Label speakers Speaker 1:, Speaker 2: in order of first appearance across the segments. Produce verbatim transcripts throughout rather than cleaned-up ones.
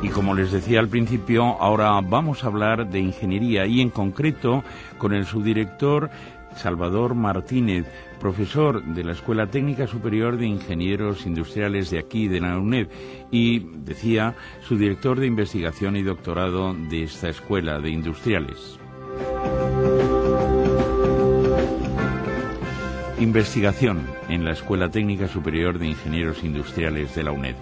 Speaker 1: como les decía al principio, ahora vamos a hablar de ingeniería y en concreto con el subdirector Salvador Martínez, profesor de la Escuela Técnica Superior de Ingenieros Industriales de aquí, de la UNED, y, decía, subdirector de investigación y doctorado de esta Escuela de Industriales. Investigación en la Escuela Técnica Superior de Ingenieros Industriales de la UNED.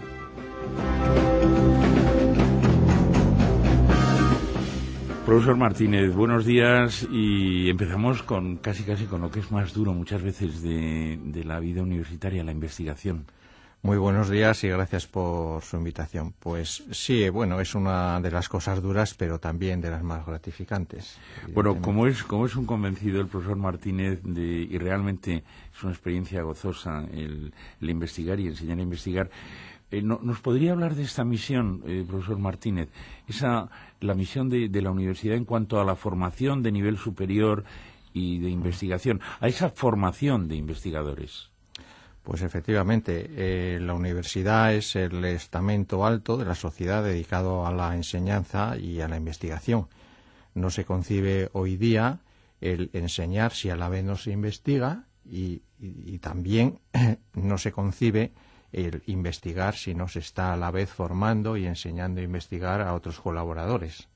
Speaker 1: Profesor Martínez, buenos días, y empezamos con casi casi con lo que es más duro muchas veces de, de la vida universitaria, la investigación.
Speaker 2: Muy buenos días y gracias por su invitación. Pues sí, bueno, es una de las cosas duras, pero también de las más gratificantes.
Speaker 1: Bueno, como es como es un convencido el profesor Martínez, de, y realmente es una experiencia gozosa el, el investigar y enseñar a investigar, Eh, no, ¿nos podría hablar de esta misión, eh, profesor Martínez? Esa, la misión de, de la universidad en cuanto a la formación de nivel superior y de investigación, a esa formación de investigadores.
Speaker 2: Pues efectivamente, eh, la universidad es el estamento alto de la sociedad dedicado a la enseñanza y a la investigación. No se concibe hoy día el enseñar si a la vez no se investiga y, y, y también no se concibe el investigar si no se está a la vez formando y enseñando a investigar a otros colaboradores.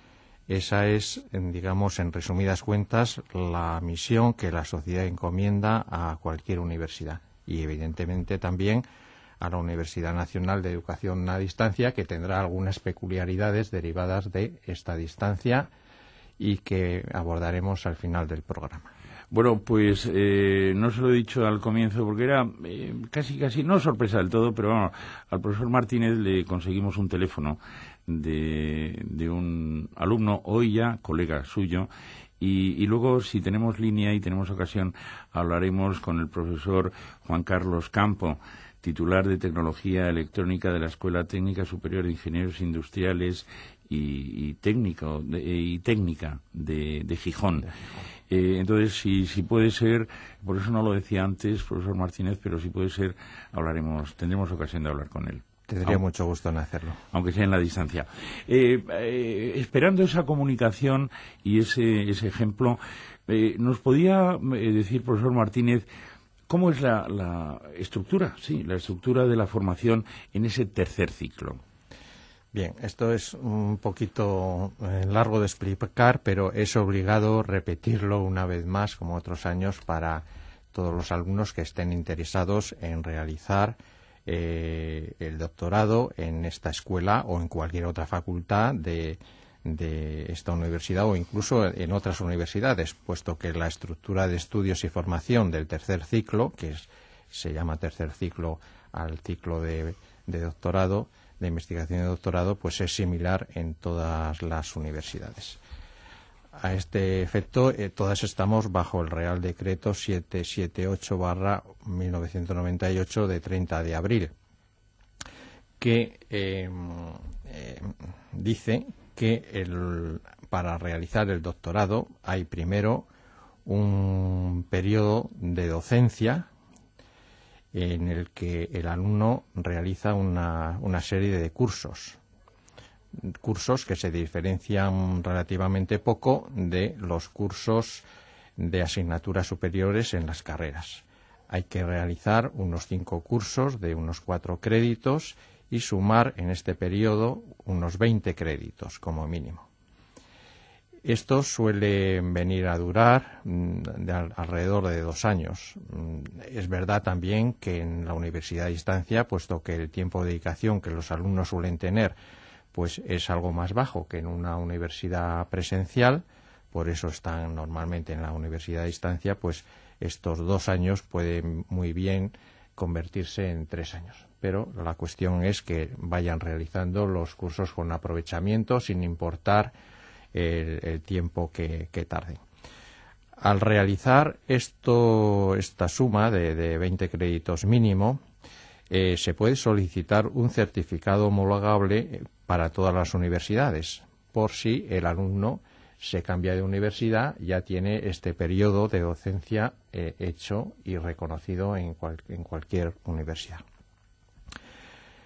Speaker 2: Esa es, digamos, en resumidas cuentas, la misión que la sociedad encomienda a cualquier universidad y, evidentemente, también a la Universidad Nacional de Educación a Distancia, que tendrá algunas peculiaridades derivadas de esta distancia y que abordaremos al final del programa.
Speaker 1: Bueno, pues eh, no se lo he dicho al comienzo porque era eh, casi, casi, no sorpresa del todo, pero bueno, al profesor Martínez le conseguimos un teléfono de, de un alumno, hoy ya colega suyo, y, y luego, si tenemos línea y tenemos ocasión, hablaremos con el profesor Juan Carlos Campo, titular de Tecnología Electrónica de la Escuela Técnica Superior de Ingenieros Industriales y, y, técnico, de, y Técnica de, de Gijón. Eh, entonces, si, si puede ser, por eso no lo decía antes, profesor Martínez, pero si puede ser, hablaremos, tendremos ocasión de hablar con él.
Speaker 2: Tendría aunque, mucho gusto en hacerlo.
Speaker 1: Aunque sea en la distancia. Eh, eh, esperando esa comunicación y ese, ese ejemplo, eh, ¿nos podía eh, decir, profesor Martínez, cómo es la, la estructura, sí, la estructura de la formación en ese tercer ciclo?
Speaker 2: Bien, esto es un poquito eh, largo de explicar, pero es obligado repetirlo una vez más, como otros años, para todos los alumnos que estén interesados en realizar eh, el doctorado en esta escuela o en cualquier otra facultad de, de esta universidad o incluso en otras universidades, puesto que la estructura de estudios y formación del tercer ciclo, que es, se llama tercer ciclo al ciclo de, de doctorado, de investigación y doctorado, pues es similar en todas las universidades. A este efecto, eh, todas estamos bajo el Real Decreto setecientos setenta y ocho barra mil novecientos noventa y ocho de treinta de abril, que eh, eh, dice que el, para realizar el doctorado hay primero un periodo de docencia en el que el alumno realiza una, una serie de cursos, cursos que se diferencian relativamente poco de los cursos de asignaturas superiores en las carreras. Hay que realizar unos cinco cursos de unos cuatro créditos y sumar en este periodo unos veinte créditos como mínimo. Estos suelen venir a durar de alrededor de dos años. Es verdad también que en la universidad a distancia, puesto que el tiempo de dedicación que los alumnos suelen tener pues es algo más bajo que en una universidad presencial, por eso están normalmente en la universidad a distancia, pues estos dos años pueden muy bien convertirse en tres años. Pero la cuestión es que vayan realizando los cursos con aprovechamiento, sin importar El, el tiempo que, que tarde. Al realizar esto, esta suma de, de veinte créditos mínimo, eh, se puede solicitar un certificado homologable para todas las universidades, por si el alumno se cambia de universidad, ya tiene este periodo de docencia eh, hecho y reconocido en, cual, en cualquier universidad.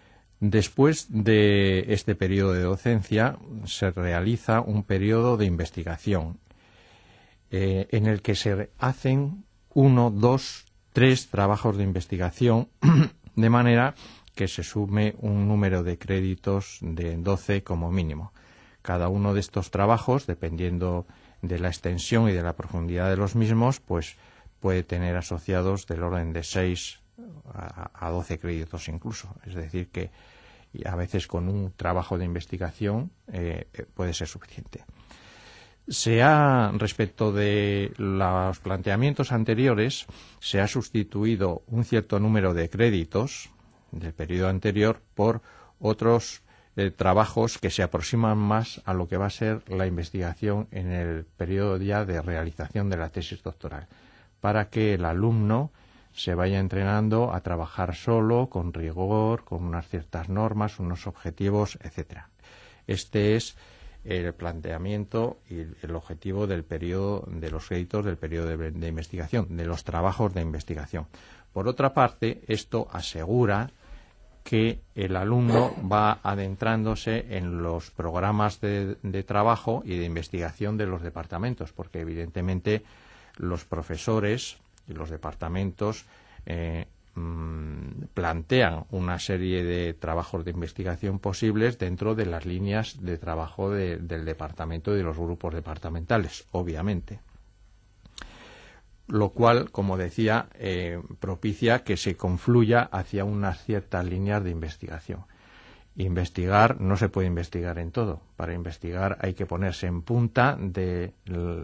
Speaker 2: Después de este periodo de docencia se realiza un periodo de investigación eh, en el que se hacen uno, dos, tres trabajos de investigación de manera que se sume un número de créditos de doce como mínimo. Cada uno de estos trabajos, dependiendo de la extensión y de la profundidad de los mismos, pues puede tener asociados del orden de seis a doce créditos incluso. Es decir, que a veces con un trabajo de investigación eh, puede ser suficiente. Se ha, respecto de los planteamientos anteriores, se ha sustituido un cierto número de créditos del periodo anterior por otros eh, trabajos que se aproximan más a lo que va a ser la investigación en el periodo ya de realización de la tesis doctoral, para que el alumno se vaya entrenando a trabajar solo, con rigor, con unas ciertas normas, unos objetivos, etcétera. Este es el planteamiento y el objetivo del periodo de los créditos del periodo de, de investigación, de los trabajos de investigación. Por otra parte, esto asegura que el alumno va adentrándose en los programas de, de trabajo y de investigación de los departamentos, porque evidentemente los profesores y los departamentos eh, mmm, plantean una serie de trabajos de investigación posibles dentro de las líneas de trabajo de, del departamento y de los grupos departamentales, obviamente. Lo cual, como decía, eh, propicia que se confluya hacia unas ciertas líneas de investigación. Investigar, no se puede investigar en todo. Para investigar hay que ponerse en punta del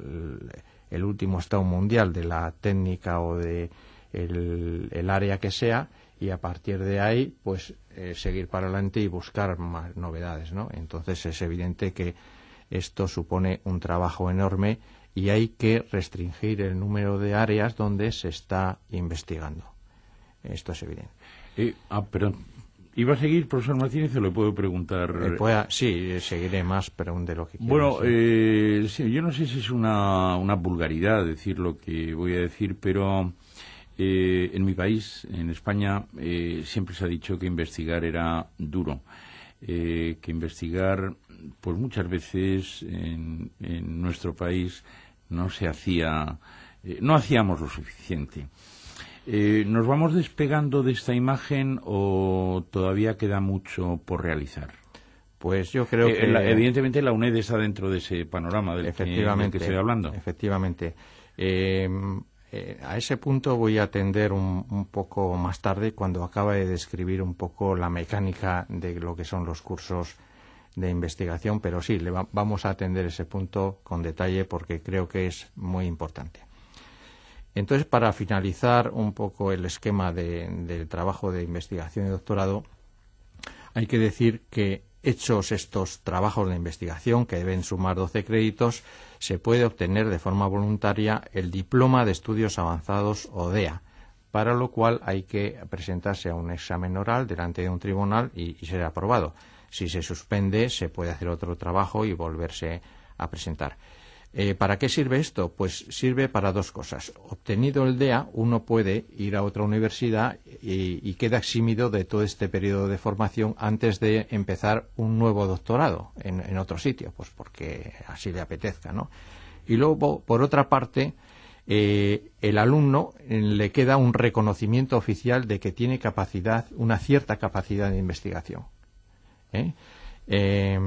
Speaker 2: el último estado mundial de la técnica o de el, el área que sea, y a partir de ahí pues eh, seguir para adelante y buscar más novedades, ¿no? Entonces es evidente que esto supone un trabajo enorme y hay que restringir el número de áreas donde se está investigando. Esto es evidente.
Speaker 1: Eh, ah, pero ¿iba a seguir, profesor Martínez, o le puedo preguntar?
Speaker 2: Eh, pueda, sí, seguiré más, pregunte lo que quiera.
Speaker 1: Bueno,
Speaker 2: sí.
Speaker 1: eh, sí, yo no sé si es una, una vulgaridad decir lo que voy a decir, pero eh, en mi país, en España, eh, siempre se ha dicho que investigar era duro, eh, que investigar, pues muchas veces en, en nuestro país no se hacía, eh, no hacíamos lo suficiente. Eh, ¿Nos vamos despegando de esta imagen o todavía queda mucho por realizar?
Speaker 2: Pues yo creo
Speaker 1: eh,
Speaker 2: que...
Speaker 1: La, evidentemente la UNED está dentro de ese panorama del,
Speaker 2: efectivamente,
Speaker 1: que, del que estoy hablando.
Speaker 2: Efectivamente. Eh, eh, a ese punto voy a atender un, un poco más tarde, cuando acabe de describir un poco la mecánica de lo que son los cursos de investigación, pero sí, le va, vamos a atender ese punto con detalle porque creo que es muy importante. Entonces, para finalizar un poco el esquema de, del trabajo de investigación y doctorado, hay que decir que hechos estos trabajos de investigación, que deben sumar doce créditos, se puede obtener de forma voluntaria el Diploma de Estudios Avanzados o D E A, para lo cual hay que presentarse a un examen oral delante de un tribunal y, y ser aprobado. Si se suspende, se puede hacer otro trabajo y volverse a presentar. Eh, ¿Para qué sirve esto? Pues sirve para dos cosas. Obtenido el D E A, uno puede ir a otra universidad y, y queda eximido de todo este periodo de formación antes de empezar un nuevo doctorado en, en otro sitio, pues porque así le apetezca, ¿no? Y luego, por otra parte, eh, el alumno eh, le queda un reconocimiento oficial de que tiene capacidad, una cierta capacidad de investigación. ¿Eh? Eh,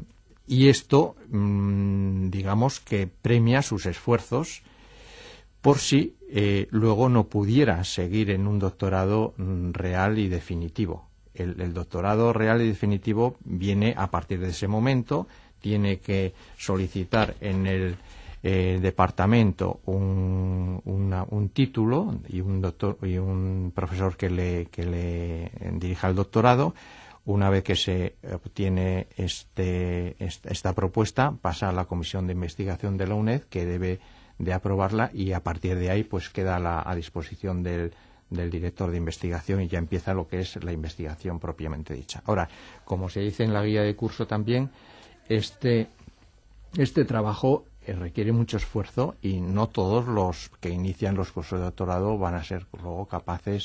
Speaker 2: y esto, mmm, digamos que premia sus esfuerzos por si eh, luego no pudiera seguir en un doctorado mmm, real y definitivo. El, el doctorado real y definitivo viene a partir de ese momento, tiene que solicitar en el eh, departamento un, una, un título y un, doctor, y un profesor que le, que le dirija el doctorado. Una vez que se obtiene este, esta propuesta, pasa a la comisión de investigación de la UNED, que debe de aprobarla, y a partir de ahí pues queda la, a disposición del, del director de investigación y ya empieza lo que es la investigación propiamente dicha. Ahora, como se dice en la guía de curso también, este, este trabajo requiere mucho esfuerzo y no todos los que inician los cursos de doctorado van a ser luego capaces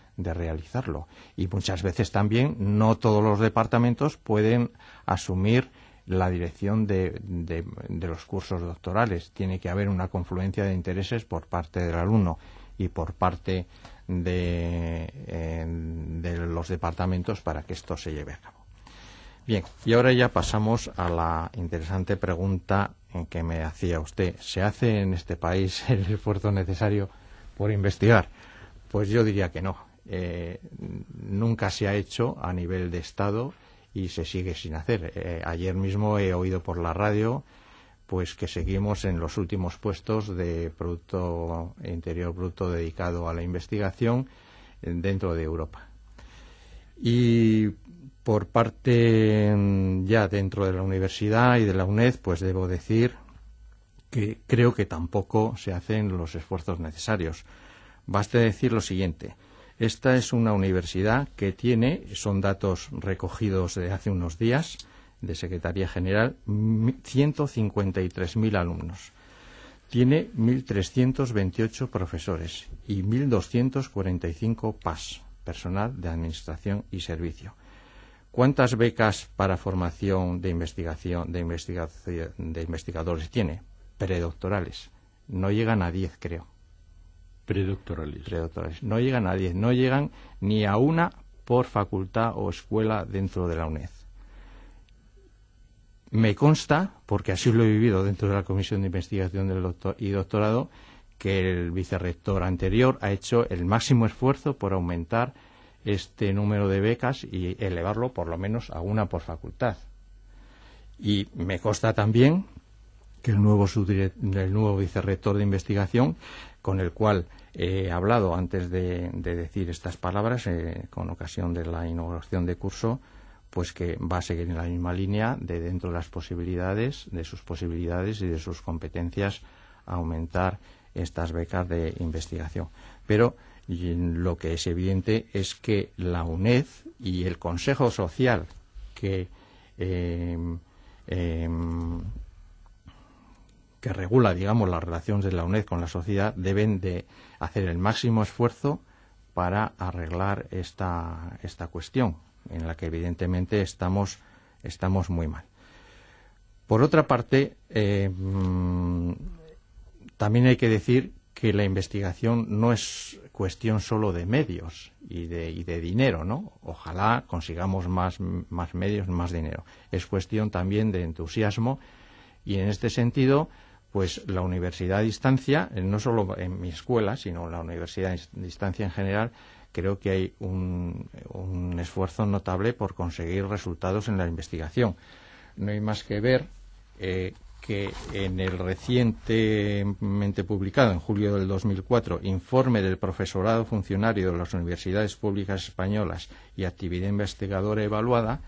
Speaker 2: de realizarlo. Y muchas veces también no todos los departamentos pueden asumir la dirección de, de, de los cursos doctorales. Tiene que haber una confluencia de intereses por parte del alumno y por parte de, eh, de los departamentos para que esto se lleve a cabo. Bien, y ahora ya pasamos a la interesante pregunta en que me hacía usted. ¿Se hace en este país el esfuerzo necesario por investigar? Pues yo diría que no. Eh, nunca se ha hecho a nivel de Estado y se sigue sin hacer. Eh, ayer mismo he oído por la radio pues que seguimos en los últimos puestos de Producto Interior Bruto dedicado a la investigación dentro de Europa. Y por parte ya dentro de la universidad y de la UNED, pues debo decir que creo que tampoco se hacen los esfuerzos necesarios. Basta decir lo siguiente. Esta es una universidad que tiene, son datos recogidos de hace unos días, de Secretaría General, ciento cincuenta y tres mil alumnos. Tiene mil trescientos veintiocho profesores y mil doscientos cuarenta y cinco P A S, personal de Administración y Servicio. ¿Cuántas becas para formación de investigación de, investigación, de investigadores tiene? Predoctorales. No llegan a diez, creo.
Speaker 1: Predoctorales.
Speaker 2: Predoctorales. No llegan a diez. No llegan ni a una por facultad o escuela dentro de la UNED. Me consta, porque así lo he vivido dentro de la Comisión de Investigación del doctor y Doctorado, que el vicerrector anterior ha hecho el máximo esfuerzo por aumentar este número de becas y elevarlo por lo menos a una por facultad. Y me consta también que el nuevo, el nuevo vicerrector de investigación, con el cual he hablado antes de, de decir estas palabras, eh, con ocasión de la inauguración de curso, pues que va a seguir en la misma línea de dentro de las posibilidades, de sus posibilidades y de sus competencias, aumentar estas becas de investigación. Pero y lo que es evidente es que la UNED y el Consejo Social que eh, eh, que regula, digamos, las relaciones de la UNED con la sociedad deben de hacer el máximo esfuerzo para arreglar esta esta cuestión, en la que evidentemente estamos estamos muy mal. Por otra parte, eh, también hay que decir que la investigación no es cuestión solo de medios y de, y de dinero, ¿no? Ojalá consigamos más, más medios, más dinero. Es cuestión también de entusiasmo y en este sentido, pues la universidad a distancia, no solo en mi escuela, sino en la universidad a distancia en general, creo que hay un, un esfuerzo notable por conseguir resultados en la investigación. No hay más que ver eh, que en el recientemente publicado, en julio del dos mil cuatro, informe del profesorado funcionario de las universidades públicas españolas y actividad investigadora evaluada,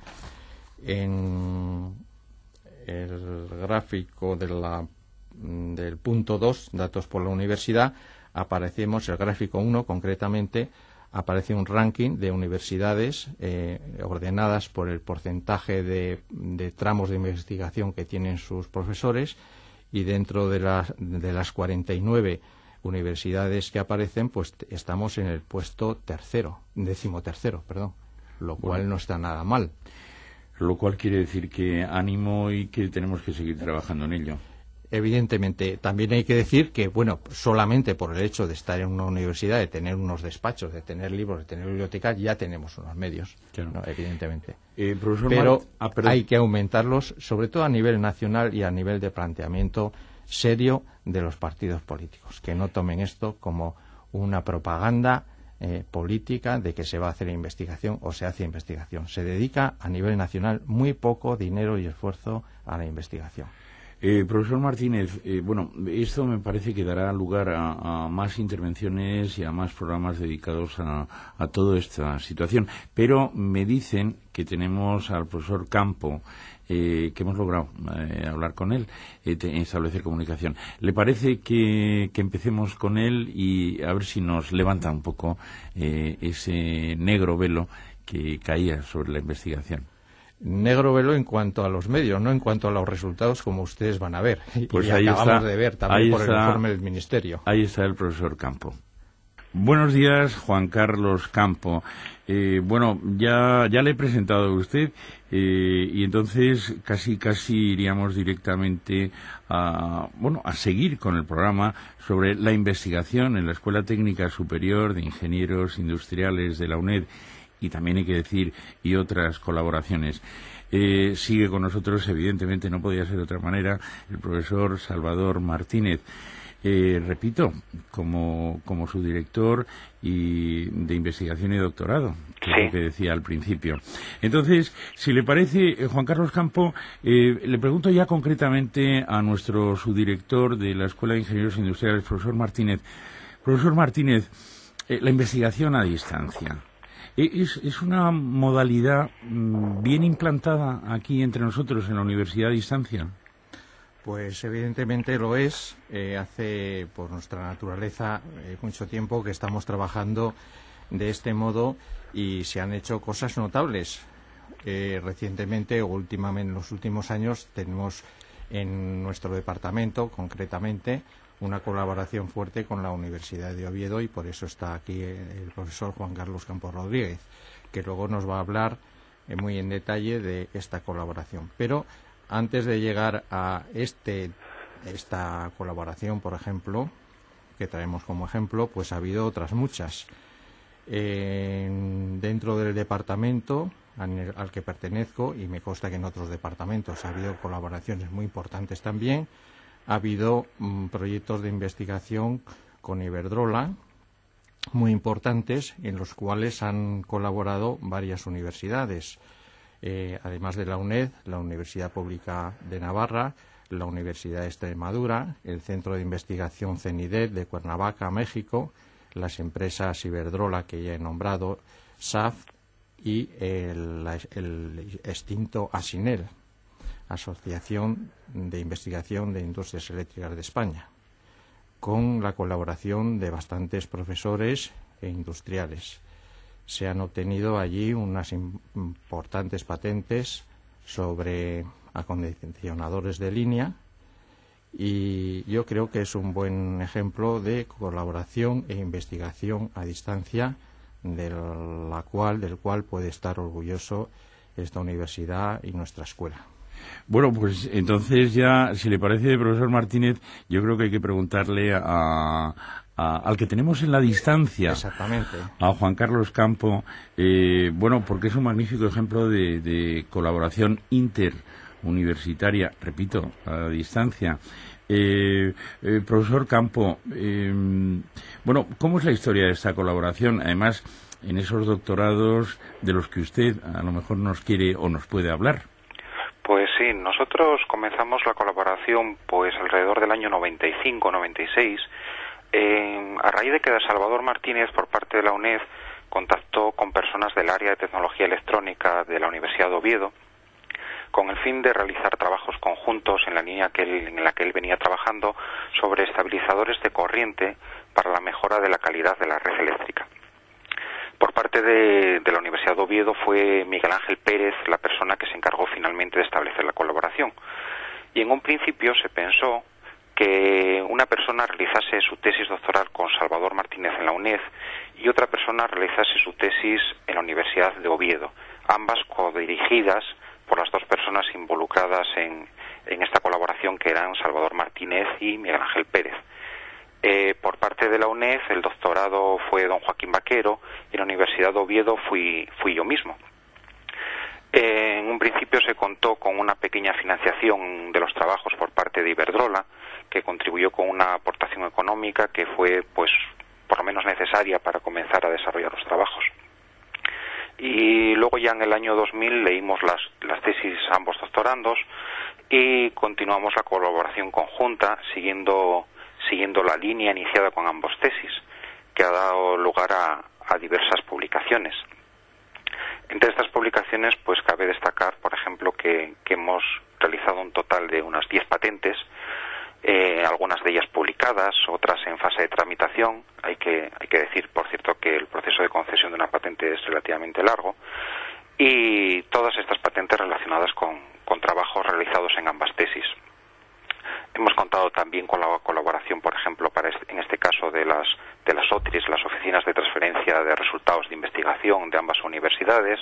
Speaker 2: en el gráfico de la, del punto dos, datos por la universidad, aparecemos, el gráfico uno concretamente, aparece un ranking de universidades eh, ordenadas por el porcentaje de, de tramos de investigación que tienen sus profesores, y dentro de las, de las cuarenta y nueve universidades que aparecen, pues estamos en el puesto tercero, décimo tercero, perdón, lo cual bueno, no está nada mal.
Speaker 1: Lo cual quiere decir que ánimo y que tenemos que seguir trabajando en ello.
Speaker 2: Evidentemente, también hay que decir que, bueno, solamente por el hecho de estar en una universidad, de tener unos despachos, de tener libros, de tener bibliotecas, ya tenemos unos medios, claro. ¿No? Evidentemente.
Speaker 1: Eh, profesor
Speaker 2: Pero
Speaker 1: Mar... ah,
Speaker 2: hay que aumentarlos, sobre todo a nivel nacional y a nivel de planteamiento serio de los partidos políticos, que no tomen esto como una propaganda eh, política de que se va a hacer investigación o se hace investigación. Se dedica a nivel nacional muy poco dinero y esfuerzo a la investigación.
Speaker 1: Eh, profesor Martínez, eh, bueno, esto me parece que dará lugar a, a más intervenciones y a más programas dedicados a, a toda esta situación. Pero me dicen que tenemos al profesor Campo, eh, que hemos logrado eh, hablar con él, eh, te, establecer comunicación. ¿Le parece que, que empecemos con él y a ver si nos levanta un poco eh, ese negro velo que caía sobre la investigación?
Speaker 2: Negro velo en cuanto a los medios, no en cuanto a los resultados, como ustedes van a ver.
Speaker 1: Pues
Speaker 2: y
Speaker 1: ahí
Speaker 2: acabamos
Speaker 1: está,
Speaker 2: de ver también por
Speaker 1: está,
Speaker 2: el informe del Ministerio.
Speaker 1: Ahí está el profesor Campo. Buenos días, Juan Carlos Campo. Eh, bueno, ya, ya le he presentado a usted eh, y entonces casi casi iríamos directamente a, bueno, a seguir con el programa sobre la investigación en la Escuela Técnica Superior de Ingenieros Industriales de la UNED y también hay que decir y otras colaboraciones. Eh, sigue con nosotros, evidentemente no podía ser de otra manera, el profesor Salvador Martínez. Eh, repito, como, como su director y de investigación y doctorado, que sí. Es lo que decía al principio. Entonces, si le parece, eh, Juan Carlos Campo, eh, le pregunto ya concretamente a nuestro subdirector de la Escuela de Ingenieros Industriales, profesor Martínez. Profesor Martínez, eh, la investigación a distancia. Es, es una modalidad mmm, bien implantada aquí entre nosotros en la universidad a distancia.
Speaker 2: Pues evidentemente lo es. Eh, hace, por nuestra naturaleza, eh, mucho tiempo que estamos trabajando de este modo y se han hecho cosas notables. Eh, recientemente o últimamente, en los últimos años, tenemos en nuestro departamento, concretamente, una colaboración fuerte con la Universidad de Oviedo y por eso está aquí el profesor Juan Carlos Campos Rodríguez, que luego nos va a hablar eh, muy en detalle de esta colaboración. Pero antes de llegar a este, esta colaboración, por ejemplo, que traemos como ejemplo, pues ha habido otras muchas. Eh, dentro del departamento al, al que pertenezco, y me consta que en otros departamentos ha habido colaboraciones muy importantes también, ha habido mm, proyectos de investigación con Iberdrola muy importantes en los cuales han colaborado varias universidades. Eh, además de la UNED, la Universidad Pública de Navarra, la Universidad de Extremadura, el Centro de Investigación CENIDET de Cuernavaca, México, las empresas Iberdrola que ya he nombrado, S A F y el, el extinto ASINEL, Asociación de Investigación de Industrias Eléctricas de España, con la colaboración de bastantes profesores e industriales. Se han obtenido allí unas importantes patentes sobre acondicionadores de línea y yo creo que es un buen ejemplo de colaboración e investigación a distancia de la cual, del cual puede estar orgulloso esta universidad y nuestra escuela.
Speaker 1: Bueno, pues entonces ya, si le parece, profesor Martínez, yo creo que hay que preguntarle a... A, al que tenemos en la distancia,
Speaker 2: exactamente,
Speaker 1: a Juan Carlos Campo, eh, bueno, porque es un magnífico ejemplo de, de colaboración interuniversitaria, repito, a distancia. Eh, eh, profesor Campo, eh, bueno, ¿cómo es la historia de esta colaboración? Además, en esos doctorados de los que usted a lo mejor nos quiere o nos puede hablar.
Speaker 3: Pues sí, nosotros comenzamos la colaboración pues alrededor del año noventa y cinco, noventa y seis. Eh, a raíz de que Salvador Martínez, por parte de la UNED, contactó con personas del área de tecnología electrónica de la Universidad de Oviedo, con el fin de realizar trabajos conjuntos en la línea que él, en la que él venía trabajando sobre estabilizadores de corriente para la mejora de la calidad de la red eléctrica. Por parte de, de la Universidad de Oviedo fue Miguel Ángel Pérez la persona que se encargó finalmente de establecer la colaboración. Y en un principio se pensó que una persona realizase su tesis doctoral con Salvador Martínez en la UNED y otra persona realizase su tesis en la Universidad de Oviedo, ambas codirigidas por las dos personas involucradas en, en esta colaboración, que eran Salvador Martínez y Miguel Ángel Pérez. Eh, por parte de la UNED el doctorado fue don Joaquín Vaquero y en la Universidad de Oviedo fui, fui yo mismo. Eh, en un principio se contó con una pequeña financiación de los trabajos por parte de Iberdrola, que contribuyó con una aportación económica que fue, pues, por lo menos necesaria para comenzar a desarrollar los trabajos. Y luego ya en el año dos mil leímos las, las tesis ambos doctorandos y continuamos la colaboración conjunta siguiendo, siguiendo la línea iniciada con ambos tesis, que ha dado lugar a, a diversas publicaciones. Entre estas publicaciones, pues cabe destacar, por ejemplo, que, que hemos realizado un total de unas diez patentes, eh, algunas de ellas publicadas, otras en fase de tramitación. Hay que, hay que decir, por cierto, que el proceso de concesión de una patente es relativamente largo, y todas estas patentes relacionadas con, con trabajos realizados en ambas tesis. Hemos contado también con la colaboración, por ejemplo, para este, en este caso de las de las O T R I S, las Oficinas universidades,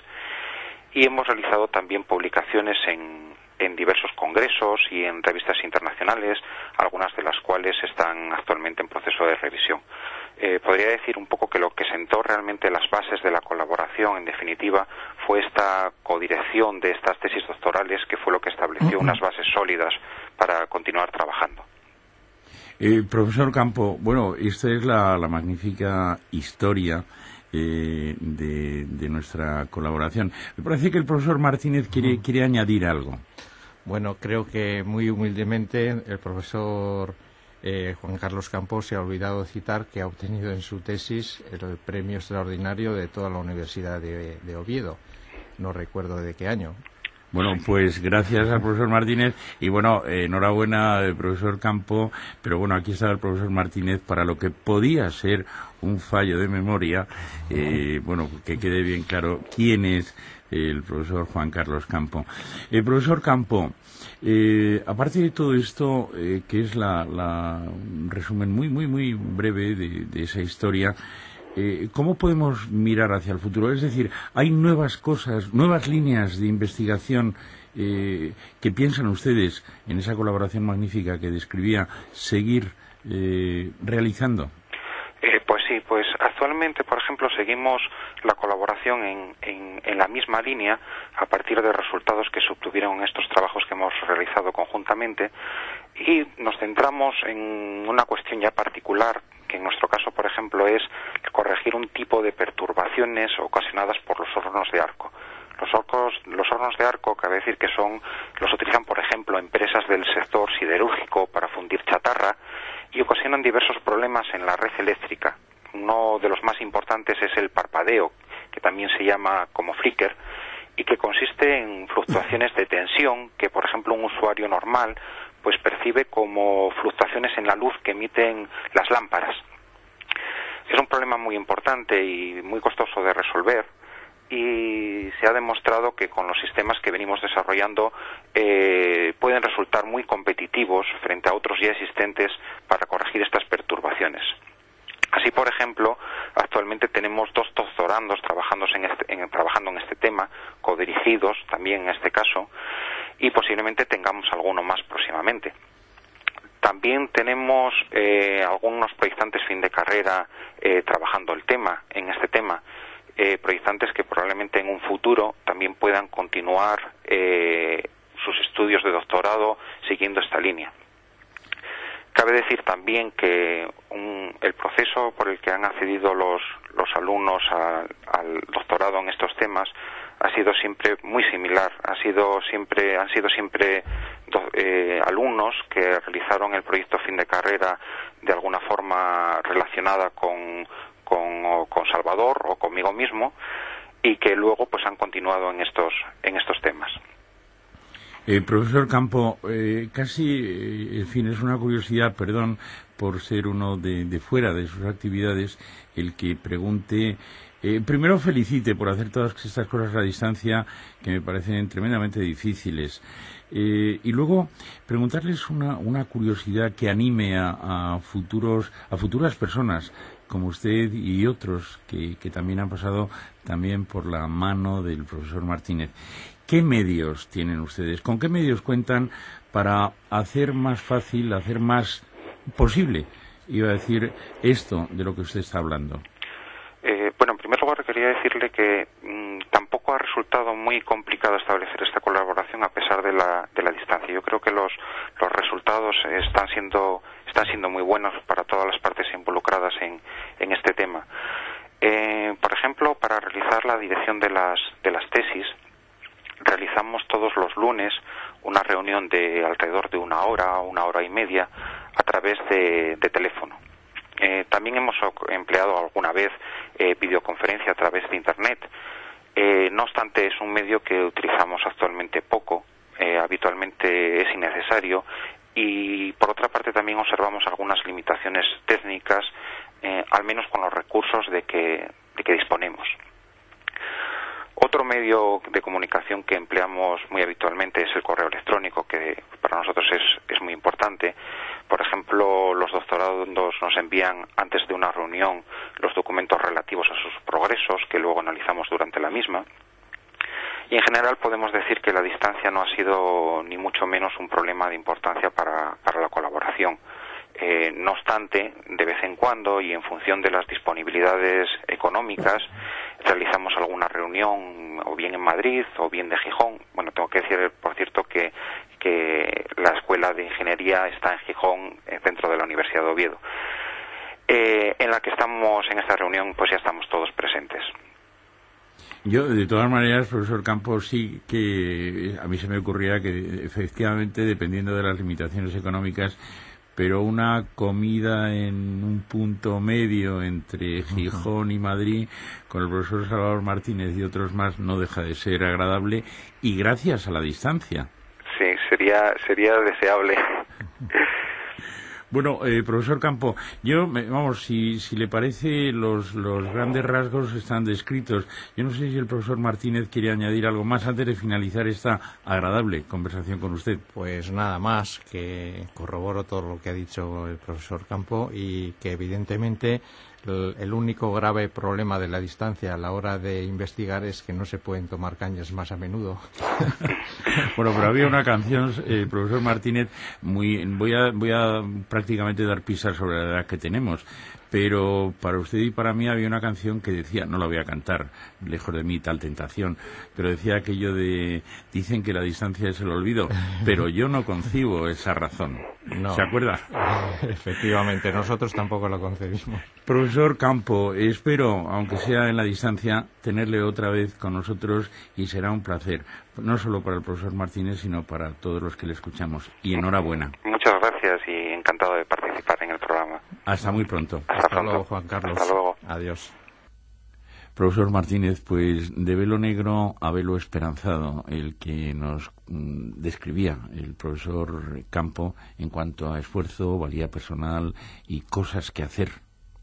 Speaker 3: y hemos realizado también publicaciones en, en diversos congresos y en revistas internacionales, algunas de las cuales están actualmente en proceso de revisión. Eh, podría decir un poco que lo que sentó realmente las bases de la colaboración, en definitiva, fue esta codirección de estas tesis doctorales, que fue lo que estableció uh-huh. unas bases sólidas para continuar trabajando.
Speaker 1: Eh, profesor Campo, bueno, esta es la, la magnífica historia eh, de, de nuestra colaboración. Me parece que el profesor Martínez quiere, uh-huh. quiere añadir algo.
Speaker 2: Bueno, creo que muy humildemente el profesor Eh, Juan Carlos Campo se ha olvidado citar que ha obtenido en su tesis el premio extraordinario de toda la Universidad de, de Oviedo. No recuerdo de qué año.
Speaker 1: Bueno, pues gracias al profesor Martínez y bueno, eh, enhorabuena eh, profesor Campo, pero bueno, aquí está el profesor Martínez para lo que podía ser un fallo de memoria, eh, bueno, que quede bien claro quién es el profesor Juan Carlos Campo. El profesor Campo, eh, aparte de todo esto, eh, que es la, la un resumen muy, muy, muy breve de, de esa historia, eh, ¿cómo podemos mirar hacia el futuro? Es decir, ¿hay nuevas cosas, nuevas líneas de investigación eh, que piensan ustedes en esa colaboración magnífica que describía seguir eh, realizando?
Speaker 3: Eh, pues sí, pues actualmente, por ejemplo, seguimos la colaboración en, en, en la misma línea a partir de resultados que se obtuvieron en estos trabajos que hemos realizado conjuntamente, y nos centramos en una cuestión ya particular, que en nuestro caso, por ejemplo, es corregir un tipo de perturbaciones ocasionadas por los hornos de arco. Los, orcos, los hornos de arco, cabe decir que son, los utilizan, por ejemplo, empresas del sector siderúrgico para fundir chatarra, y ocasionan diversos problemas en la red eléctrica. Uno de los más importantes es el parpadeo, que también se llama como flicker, y que consiste en fluctuaciones de tensión que, por ejemplo, un usuario normal pues percibe como fluctuaciones en la luz que emiten las lámparas. Es un problema muy importante y muy costoso de resolver, y se ha demostrado que con los sistemas que venimos desarrollando eh, pueden resultar muy competitivos frente a otros ya existentes para corregir estas perturbaciones. Así, por ejemplo, actualmente tenemos dos doctorandos trabajando en este, en, trabajando en este tema, codirigidos también en este caso, y posiblemente tengamos alguno más próximamente. También tenemos eh, algunos proyectantes fin de carrera eh, trabajando el tema, en este tema, eh, proyectantes que probablemente en un futuro también puedan continuar eh, sus estudios de doctorado siguiendo esta línea. Cabe decir también que un, el proceso por el que han accedido los, los alumnos a, al doctorado en estos temas ha sido siempre muy similar. Ha sido siempre, han sido siempre do, eh, alumnos que realizaron el proyecto fin de carrera de alguna forma relacionada con, con, o con Salvador o conmigo mismo, y que luego pues han continuado en estos, en estos temas.
Speaker 1: Eh, profesor Campo, eh, casi, eh, en fin, es una curiosidad, perdón por ser uno de, de fuera de sus actividades, el que pregunte, eh, primero felicite por hacer todas estas cosas a distancia que me parecen tremendamente difíciles, eh, y luego preguntarles una, una curiosidad que anime a, a futuros, a futuras personas como usted y otros que, que también han pasado también por la mano del profesor Martínez. ¿Qué medios tienen ustedes? ¿Con qué medios cuentan para hacer más fácil, hacer más posible, iba a decir, esto de lo que usted está hablando?
Speaker 3: Eh, bueno, en primer lugar quería decirle que mmm, tampoco ha resultado muy complicado establecer esta colaboración a pesar de la, de la distancia. Yo creo que los, los resultados están siendo, están siendo muy buenos para todas las partes involucradas en, en este tema. Eh, por ejemplo, para realizar la dirección de las, de las tesis, realizamos todos los lunes una reunión de alrededor de una hora, una hora y media, a través de, de teléfono. Eh, también hemos empleado alguna vez eh, videoconferencia a través de Internet. Eh, no obstante, es un medio que utilizamos actualmente poco, eh, habitualmente es innecesario, y por otra parte también observamos algunas limitaciones técnicas, eh, al menos con los recursos de que, de que disponemos. Otro medio de comunicación que empleamos muy habitualmente es el correo electrónico, que para nosotros es, es muy importante, Por ejemplo, los doctorandos nos envían antes de una reunión los documentos relativos a sus progresos, que luego analizamos durante la misma. Y en general podemos decir que la distancia no ha sido ni mucho menos un problema de importancia para, para la colaboración. Eh, no obstante, de vez en cuando y en función de las disponibilidades económicas, realizamos alguna reunión o bien en Madrid o bien de Gijón. Bueno, tengo que decir, por cierto, que, que la Escuela de Ingeniería está en Gijón, dentro de la Universidad de Oviedo, eh, en la que estamos, en esta reunión, pues ya estamos todos presentes.
Speaker 1: Yo, de todas maneras, profesor Campos, sí que a mí se me ocurría que efectivamente, dependiendo de las limitaciones económicas, pero una comida en un punto medio entre Gijón y Madrid con el profesor Salvador Martínez y otros más no deja de ser agradable, y gracias a la distancia.
Speaker 3: Sí, sería sería deseable.
Speaker 1: Bueno, eh, profesor Campo, yo, vamos, si, si le parece, los, los grandes rasgos están descritos. Yo no sé si el profesor Martínez quiere añadir algo más antes de finalizar esta agradable conversación con usted.
Speaker 2: Pues nada más, que corroboro todo lo que ha dicho el profesor Campo, y que evidentemente el, el único grave problema de la distancia a la hora de investigar es que no se pueden tomar cañas más a menudo.
Speaker 1: Bueno, pero había una canción, eh, profesor Martínez, muy voy a voy a prácticamente dar pistas sobre la edad que tenemos, pero para usted y para mí había una canción que decía, no la voy a cantar, lejos de mí tal tentación, pero decía aquello de, dicen que la distancia es el olvido, pero yo no concibo esa razón.
Speaker 2: No,
Speaker 1: ¿se acuerda?
Speaker 2: Efectivamente, nosotros tampoco lo concebimos.
Speaker 1: Profesor Campo, espero, aunque sea en la distancia, tenerle otra vez con nosotros, y será un placer, no solo para el profesor Martínez, sino para todos los que le escuchamos. Y enhorabuena.
Speaker 3: Muchas gracias y encantado de participar en el programa.
Speaker 1: Hasta muy pronto.
Speaker 3: Hasta,
Speaker 2: Hasta
Speaker 3: pronto.
Speaker 2: luego, Juan Carlos.
Speaker 3: Hasta luego.
Speaker 2: Adiós.
Speaker 1: Profesor Martínez, pues de velo negro a velo esperanzado, el que nos mm, describía el profesor Campo en cuanto a esfuerzo, valía personal y cosas que hacer.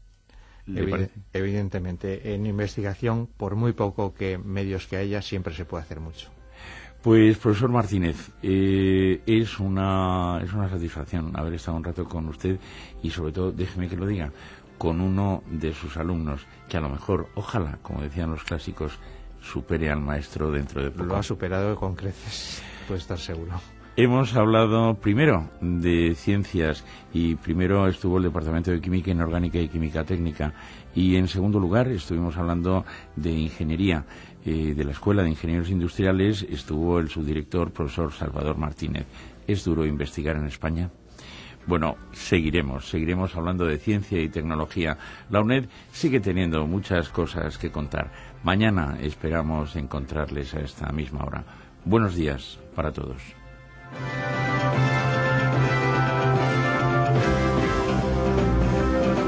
Speaker 2: Evid- evidentemente, en investigación, por muy poco que medios que haya, siempre se puede hacer mucho.
Speaker 1: Pues, profesor Martínez, eh, es una es una satisfacción haber estado un rato con usted, y sobre todo, déjeme que lo diga, con uno de sus alumnos, que a lo mejor, ojalá, como decían los clásicos, supere al maestro dentro de poco.
Speaker 2: Lo ha superado con creces, puede estar seguro.
Speaker 1: Hemos hablado primero de ciencias, y primero estuvo el Departamento de Química Inorgánica y Química Técnica, y en segundo lugar estuvimos hablando de ingeniería. Eh, de la Escuela de Ingenieros Industriales estuvo el subdirector, profesor Salvador Martínez. ¿Es duro investigar en España? Bueno, seguiremos, seguiremos hablando de ciencia y tecnología. La UNED sigue teniendo muchas cosas que contar. Mañana esperamos encontrarles a esta misma hora. Buenos días para todos.